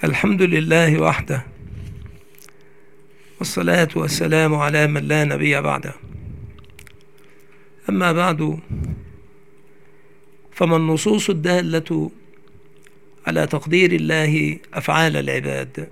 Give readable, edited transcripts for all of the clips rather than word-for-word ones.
الحمد لله وحده، والصلاة والسلام على من لا نبي بعده. أما بعد، فما النصوص الدالة على تقدير الله أفعال العباد؟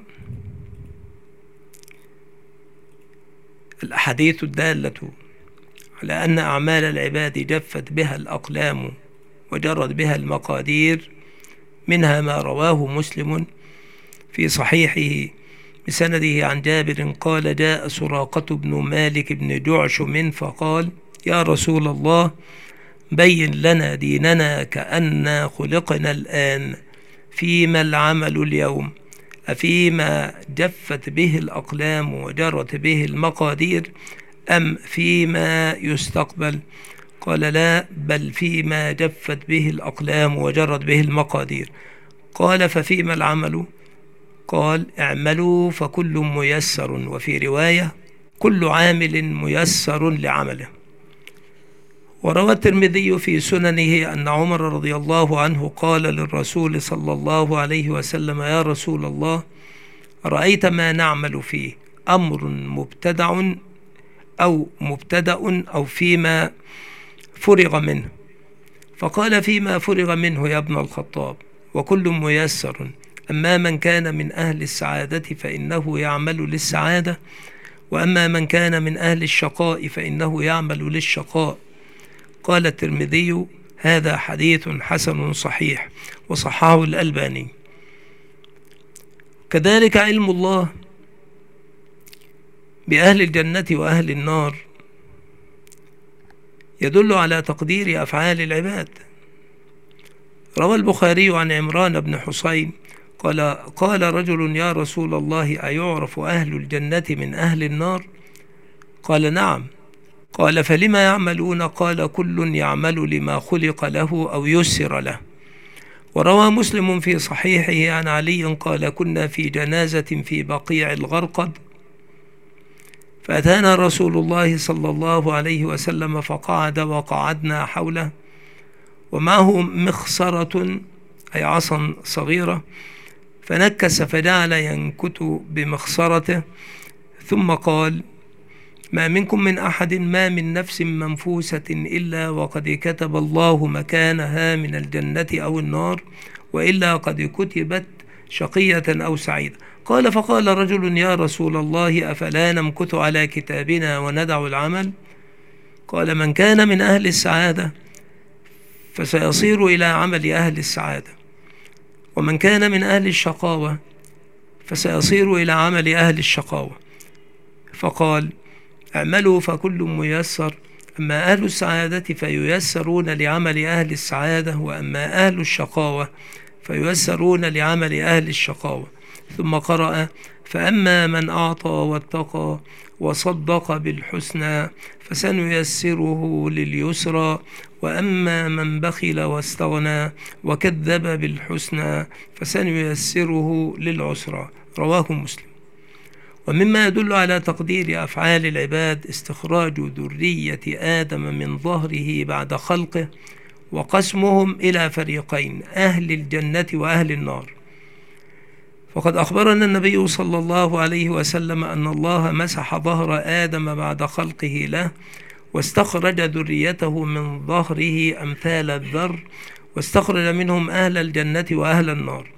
الأحاديث الدالة على أن أعمال العباد جفت بها الأقلام وجرت بها المقادير، منها ما رواه مسلم في صحيحه بسنده عن جابر قال: جاء سراقة بن مالك بن جعشم فقال: يا رسول الله، بين لنا ديننا كأننا خلقنا الآن، فيما العمل اليوم؟ أفيما جفت به الأقلام وجرت به المقادير، أم فيما يستقبل؟ قال: لا، بل فيما جفت به الأقلام وجرت به المقادير. قال: ففيما العمل؟ قال: اعملوا فكل ميسر، وفي رواية: كل عامل ميسر لعمله. وروى الترمذي في سننه أن عمر رضي الله عنه قال للرسول صلى الله عليه وسلم: يا رسول الله، رأيت ما نعمل فيه، أمر مبتدأ أو فيما فرغ منه؟ فقال: فيما فرغ منه يا ابن الخطاب، وكل ميسر. أما من كان من أهل السعادة فإنه يعمل للسعادة، وأما من كان من أهل الشقاء فإنه يعمل للشقاء. قال الترمذي: هذا حديث حسن صحيح، وصححه الألباني. كذلك علم الله بأهل الجنة وأهل النار يدل على تقدير أفعال العباد. روى البخاري عن عمران بن حسين قال رجل: يا رسول الله، أيعرف أهل الجنة من أهل النار؟ قال: نعم. قال: فلما يعملون؟ قال: كل يعمل لما خلق له أو يسر له. وروى مسلم في صحيحه عن علي قال: كنا في جنازة في بقيع الغرقد، فأتانا رسول الله صلى الله عليه وسلم فقعد وقعدنا حوله، ومعه مخصرة أي عصا صغيرة، فنكس فجعل ينكت بمخصرته، ثم قال: ما منكم من أحد، ما من نفس منفوسة إلا وقد كتب الله مكانها من الجنة أو النار، وإلا قد كتبت شقية أو سعيدة. قال: فقال رجل: يا رسول الله، أفلا نمكث على كتابنا وندع العمل؟ قال: من كان من أهل السعادة فسيصير إلى عمل أهل السعادة، ومن كان من أهل الشقاوة فسيصير إلى عمل أهل الشقاوة. فقال: اعملوا فكل ميسر. أما أهل السعادة فييسرون لعمل أهل السعادة، وأما أهل الشقاوة فييسرون لعمل أهل الشقاوة. ثم قرأ: فأما من أعطى واتقى وصدق بالحسنى فسنيسره لليسرى، وأما من بخل واستغنى وكذب بالحسنى فسنيسره للعسرى. رواه مسلم. ومما يدل على تقدير أفعال العباد استخراج ذرية آدم من ظهره بعد خلقه، وقسمهم إلى فريقين: أهل الجنة وأهل النار. وقد أخبرنا النبي صلى الله عليه وسلم أن الله مسح ظهر آدم بعد خلقه له، واستخرج ذريته من ظهره أمثال الذر، واستخرج منهم أهل الجنة وأهل النار.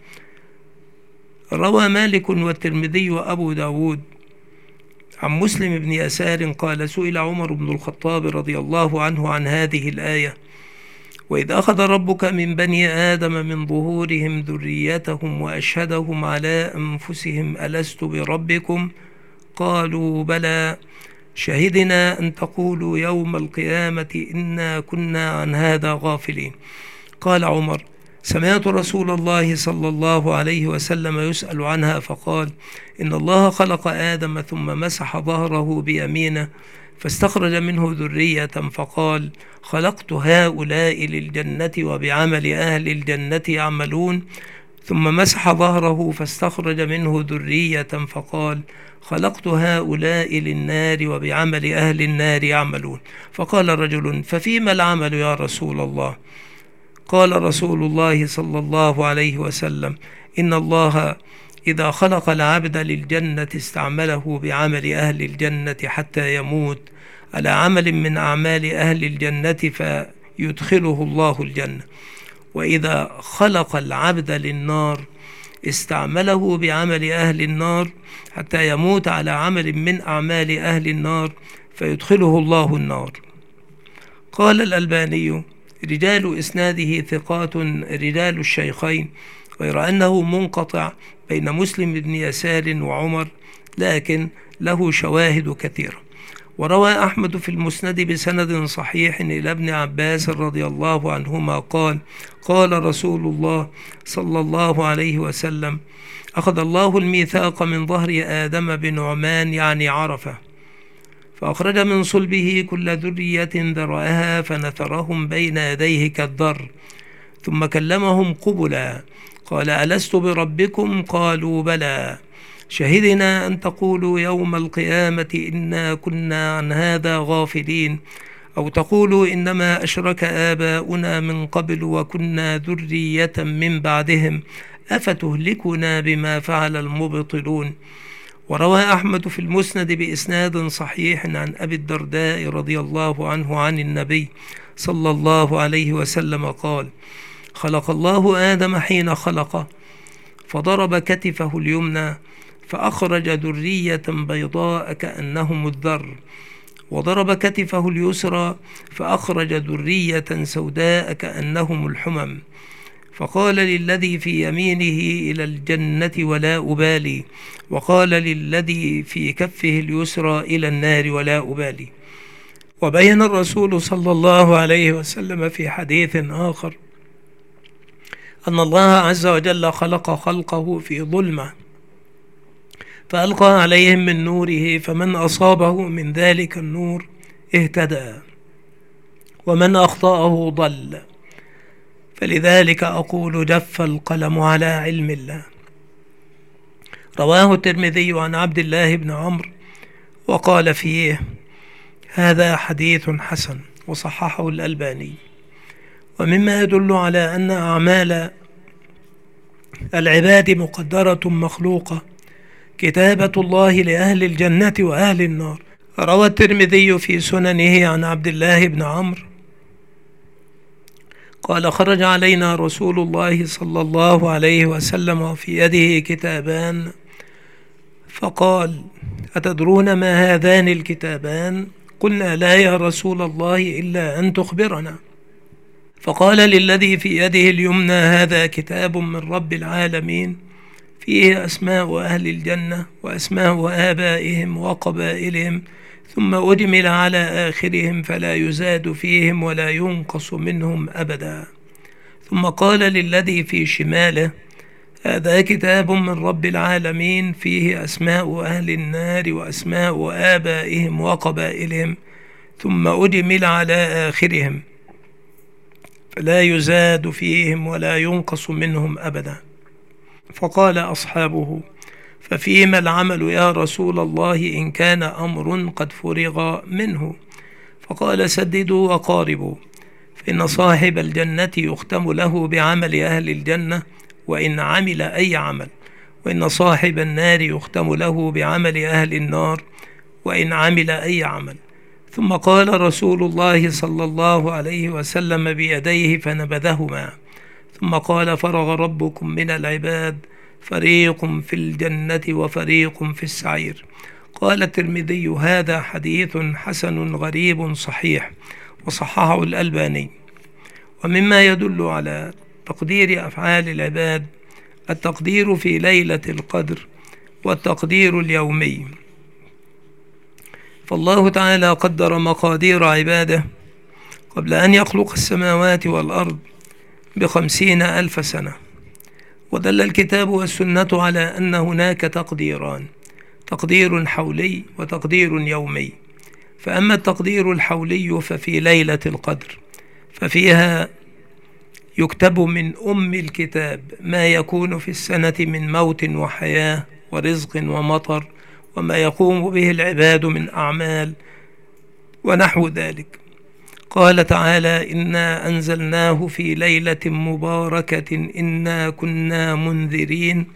روى مالك والترمذي وأبو داود عن مسلم بن يسار قال: سئل عمر بن الخطاب رضي الله عنه عن هذه الآية: وإذ أخذ ربك من بني آدم من ظهورهم ذريتهم وأشهدهم على أنفسهم ألست بربكم؟ قالوا: بلى، شهدنا أن تقولوا يوم القيامة إنا كنا عن هذا غافلين. قال عمر: سمعت رسول الله صلى الله عليه وسلم يسأل عنها فقال: إن الله خلق آدم ثم مسح ظهره بيمينه فاستخرج منه ذرية، فقال: خلقت هؤلاء للجنة وبعمل أهل الجنة يعملون. ثم مسح ظهره فاستخرج منه ذرية، فقال: خلقت هؤلاء للنار وبعمل أهل النار يعملون. فقال رجل: ففيما العمل يا رسول الله؟ قال رسول الله صلى الله عليه وسلم: إن الله إذا خلق العبد للجنة استعمله بعمل أهل الجنة حتى يموت على عمل من أعمال أهل الجنة فيدخله الله الجنة، وإذا خلق العبد للنار استعمله بعمل أهل النار حتى يموت على عمل من أعمال أهل النار فيدخله الله النار. قال الألباني: رجال إسناده ثقات رجال الشيخين، غير أنه منقطع بين مسلم بن يسار وعمر، لكن له شواهد كثيرة. وروى أحمد في المسند بسند صحيح إلى ابن عباس رضي الله عنهما قال: قال رسول الله صلى الله عليه وسلم: أخذ الله الميثاق من ظهر آدم بنعمان يعني عرفة، فأخرج من صلبه كل ذرية ذرأها فنثرهم بين يديه كالذر، ثم كلمهم قبلا قال: ألست بربكم؟ قالوا بلى، شهدنا أن تقولوا يوم القيامة إنا كنا عن هذا غافلين، أو تقولوا إنما أشرك آباؤنا من قبل وكنا ذرية من بعدهم أفتهلكنا بما فعل المبطلون. وروى أحمد في المسند بإسناد صحيح عن أبي الدرداء رضي الله عنه عن النبي صلى الله عليه وسلم قال: خلق الله آدم حين خلقه فضرب كتفه اليمنى فأخرج ذرية بيضاء كأنهم الذر، وضرب كتفه اليسرى فأخرج ذرية سوداء كأنهم الحمم، فقال للذي في يمينه إلى الجنة ولا أبالي، وقال للذي في كفه اليسرى إلى النار ولا أبالي. وبين الرسول صلى الله عليه وسلم في حديث آخر أن الله عز وجل خلق خلقه في ظلمة فألقى عليهم من نوره، فمن أصابه من ذلك النور اهتدى ومن أخطأه ضل، فلذلك أقول جف القلم على علم الله. رواه الترمذي عن عبد الله بن عمرو وقال فيه: هذا حديث حسن، وصححه الألباني. ومما يدل على أن أعمال العباد مقدرة مخلوقة كتابة الله لأهل الجنة وأهل النار. روى الترمذي في سننه عن عبد الله بن عمرو قال: خرج علينا رسول الله صلى الله عليه وسلم وفي يده كتابان، فقال: أتدرون ما هذان الكتابان؟ قلنا: لا يا رسول الله إلا أن تخبرنا. فقال للذي في يده اليمنى: هذا كتاب من رب العالمين فيه أسماء أهل الجنة وأسماء آبائهم وقبائلهم، ثم أجمل على آخرهم فلا يزاد فيهم ولا ينقص منهم أبدا. ثم قال للذي في شماله: هذا كتاب من رب العالمين فيه أسماء أهل النار وأسماء آبائهم وقبائلهم، ثم أجمل على آخرهم فلا يزاد فيهم ولا ينقص منهم أبدا. فقال أصحابه: ففيما العمل يا رسول الله إن كان أمر قد فرغ منه؟ فقال: سددوا وقاربوا، فإن صاحب الجنة يختم له بعمل أهل الجنة وإن عمل أي عمل، وإن صاحب النار يختم له بعمل أهل النار وإن عمل أي عمل. ثم قال رسول الله صلى الله عليه وسلم بيديه فنبذهما، ثم قال: فرغ ربكم من العباد، فريق في الجنة وفريق في السعير. قال الترمذي: هذا حديث حسن غريب صحيح، وصححه الألباني. ومما يدل على تقدير أفعال العباد التقدير في ليلة القدر والتقدير اليومي، فالله تعالى قدر مقادير عباده قبل أن يخلق السماوات والأرض ب50,000 سنة. ودل الكتاب والسنة على أن هناك تقديران: تقدير حولي وتقدير يومي. فأما التقدير الحولي ففي ليلة القدر، ففيها يكتب من أم الكتاب ما يكون في السنة من موت وحياة ورزق ومطر وما يقوم به العباد من أعمال ونحو ذلك. قال تعالى: إنا أنزلناه في ليلة مباركة إنا كنا منذرين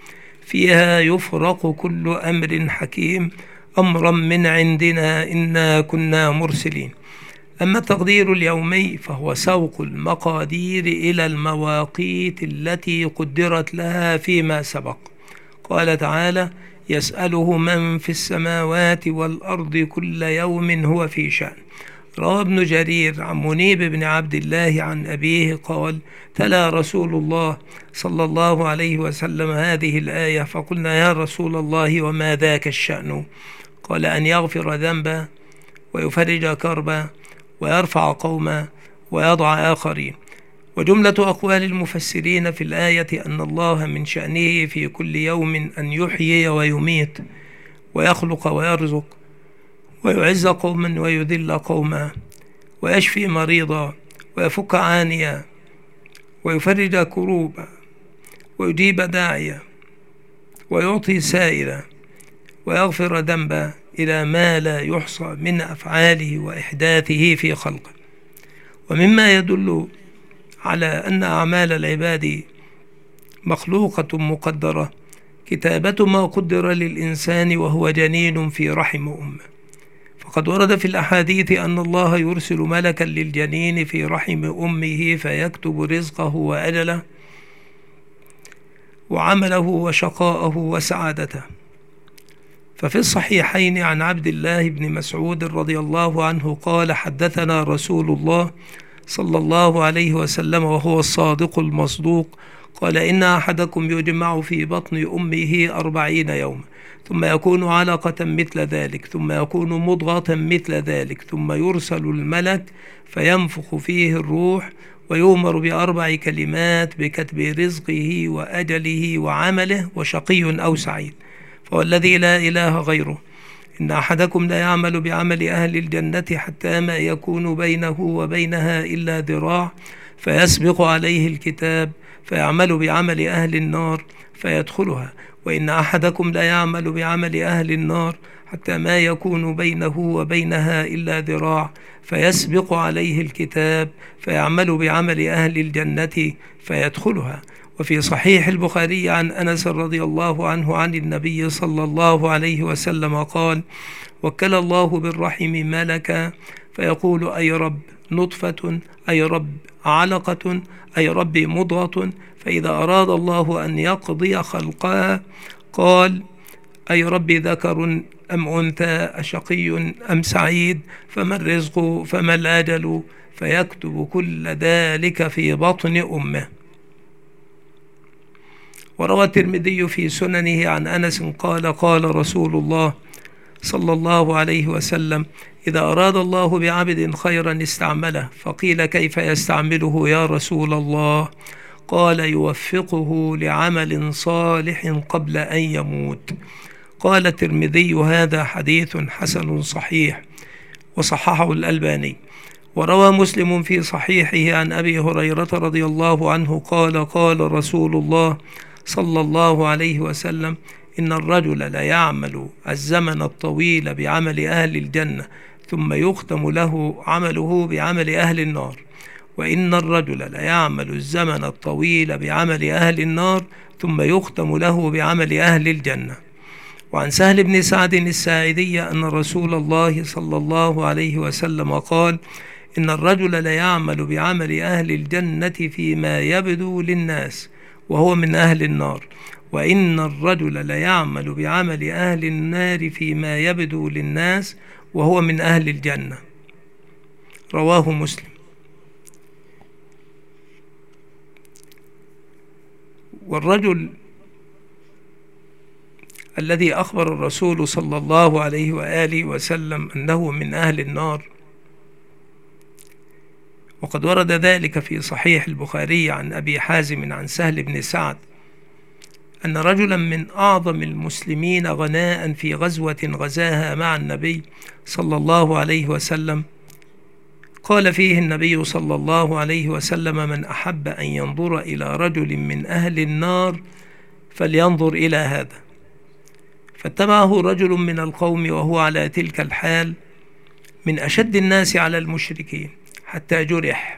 فيها يفرق كل أمر حكيم أمرا من عندنا إنا كنا مرسلين. أما التقدير اليومي فهو سوق المقادير إلى المواقيت التي قدرت لها فيما سبق. قال تعالى: يسأله من في السماوات والأرض كل يوم هو في شأن. روى ابن جرير عن منيب بن عبد الله عن أبيه قال: تلا رسول الله صلى الله عليه وسلم هذه الآية، فقلنا: يا رسول الله وما ذاك الشأن؟ قال: أن يغفر ذنبا ويفرج كربا ويرفع قوما ويضع آخرين. وجملة أقوال المفسرين في الآية أن الله من شأنه في كل يوم أن يحيي ويميت ويخلق ويرزق ويعز قوما ويذل قوما ويشفي مريضا ويفك عانيا ويفرج كروبا ويجيب داعيا ويعطي سائلا ويغفر ذنبا إلى ما لا يحصى من أفعاله وإحداثه في خلقه. ومما يدل على أن أعمال العباد مخلوقة مقدرة كتابة ما قدر للإنسان وهو جنين في رحم أمه. فقد ورد في الأحاديث أن الله يرسل ملكا للجنين في رحم أمه فيكتب رزقه وأجله وعمله وشقاءه وسعادته. ففي الصحيحين عن عبد الله بن مسعود رضي الله عنه قال: حدثنا رسول الله صلى الله عليه وسلم وهو الصادق المصدوق قال: إن أحدكم يجمع في بطن أمه 40 يوما ثم يكون علقة مثل ذلك ثم يكون مضغة مثل ذلك ثم يرسل الملك فينفخ فيه الروح ويؤمر ب4 كلمات بكتب رزقه وأجله وعمله وشقي أو سعيد. فوالذي لا إله غيره إن أحدكم لا يعمل بعمل أهل الجنة حتى ما يكون بينه وبينها إلا ذراع فيسبق عليه الكتاب فيعمل بعمل أهل النار فيدخلها، وإن أحدكم لا يعمل بعمل أهل النار حتى ما يكون بينه وبينها إلا ذراع فيسبق عليه الكتاب فيعمل بعمل أهل الجنة فيدخلها. وفي صحيح البخاري عن أنس رضي الله عنه عن النبي صلى الله عليه وسلم قال: وكل الله بالرحم ملكا فيقول: أي رب نطفة، أي رب علقة، أي رب مضغة، فإذا أراد الله أن يقضي خلقها قال: أي رب ذكر أم أنثى، أشقي أم سعيد، فما الرزق، فما الأجل، فيكتب كل ذلك في بطن أمه. وروى الترمذي في سننه عن أنس قال: قال رسول الله صلى الله عليه وسلم: إذا أراد الله بعبد خيرا استعمله. فقيل: كيف يستعمله يا رسول الله؟ قال: يوفقه لعمل صالح قبل أن يموت. قال الترمذي: هذا حديث حسن صحيح، وصححه الألباني. وروى مسلم في صحيحه عن أبي هريرة رضي الله عنه قال: قال رسول الله صلى الله عليه وسلم: إن الرجل لا يعمل الزمن الطويل بعمل أهل الجنة ثم يختم له عمله بعمل أهل النار، وإن الرجل لا يعمل الزمن الطويل بعمل أهل النار ثم يختم له بعمل أهل الجنة. وعن سهل بن سعد الساعدي أن رسول الله صلى الله عليه وسلم قال: إن الرجل لا يعمل بعمل أهل الجنة فيما يبدو للناس وهو من أهل النار، وإن الرجل لا يعمل بعمل أهل النار فيما يبدو للناس وهو من أهل الجنة. رواه مسلم. والرجل الذي أخبر الرسول صلى الله عليه وآله وسلم أنه من أهل النار، وقد ورد ذلك في صحيح البخاري عن أبي حازم عن سهل بن سعد أن رجلا من أعظم المسلمين غناء في غزوة غزاها مع النبي صلى الله عليه وسلم قال فيه النبي صلى الله عليه وسلم: من أحب أن ينظر إلى رجل من أهل النار فلينظر إلى هذا. فاتبعه رجل من القوم وهو على تلك الحال من أشد الناس على المشركين حتى جرح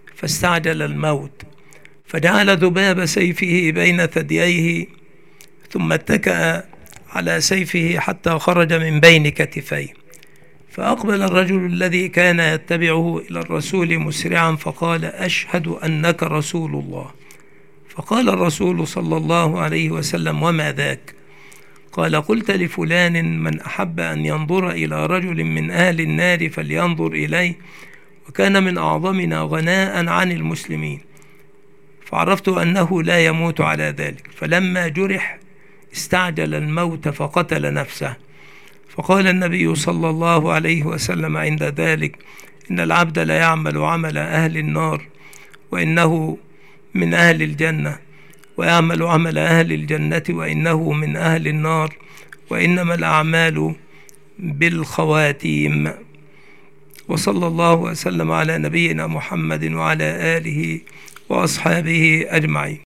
فاستعجل الموت، فجعل ذباب سيفه بين ثدييه ثم اتكأ على سيفه حتى خرج من بين كتفيه، فأقبل الرجل الذي كان يتبعه إلى الرسول مسرعا فقال: أشهد أنك رسول الله. فقال الرسول صلى الله عليه وسلم: وما ذاك؟ قال: قلت لفلان: من أحب أن ينظر إلى رجل من أهل النار فلينظر إليه، وكان من أعظمنا غناء عن المسلمين. فعرفت أنه لا يموت على ذلك، فلما جرح استعجل الموت فقتل نفسه. فقال النبي صلى الله عليه وسلم عند ذلك: إن العبد لا يعمل عمل أهل النار وإنه من أهل الجنة، ويعمل عمل أهل الجنة وإنه من أهل النار، وإنما الأعمال بالخواتيم. وصلى الله وسلم على نبينا محمد وعلى آله وأصحابه أجمعين.